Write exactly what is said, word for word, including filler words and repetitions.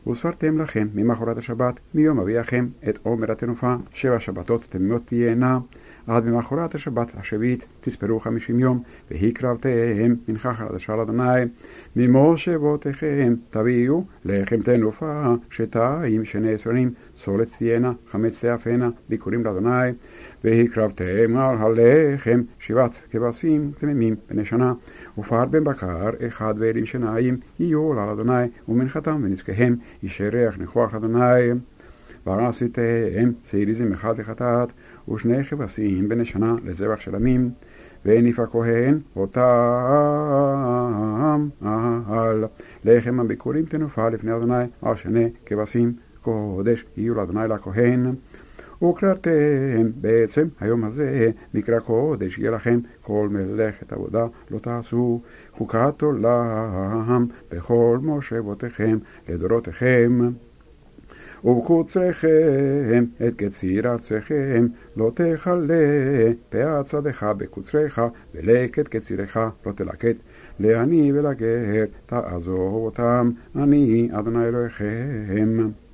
וספרתם לכם ממחרת השבת, מיום אביכם, את עומר התנופה, שבע שבתות תמימות תהיינה, עד ממחרת השבת השביעית תספרו חמישים יום, והקרבתם מנחה חדשה לאדוני, ממושבותיכם תביאו לחם תנופה, שתיים שני עשרים, סולת תהיינה, חמץ תאפנה, ביקורים לאדוני, והקרבתם על הלחם שבעת כבשים תמימים בני שנה, ופר בן בקר אחד ואלים שניים יהיו לאדוני, ומנחתם ונזקיהם אישי ריח ניחוח לאדוני. ועשיתם שעיריזם אחד לחטאת, ושני כבשים בני שנה לזבח של עמים, והניף הכהן אותם על לחם הביקורים תנופה לפני אדוני, על שני כבשים קודש יהיו לאדוני לכהן. וקראתם בעצם היום הזה מקרא קודש יהיה לכם, כל מלאכת עבודה לא תעשו, חוקת עולם בכל מושבותיכם לדורותיכם. ובקוצריכם את קציר ארצכם לא תכלה, פאת שדך בקוצריך ולקט קצירך לא תלקט, לעני ולגר תעזוב אותם, אני אדוני אלוהיכם.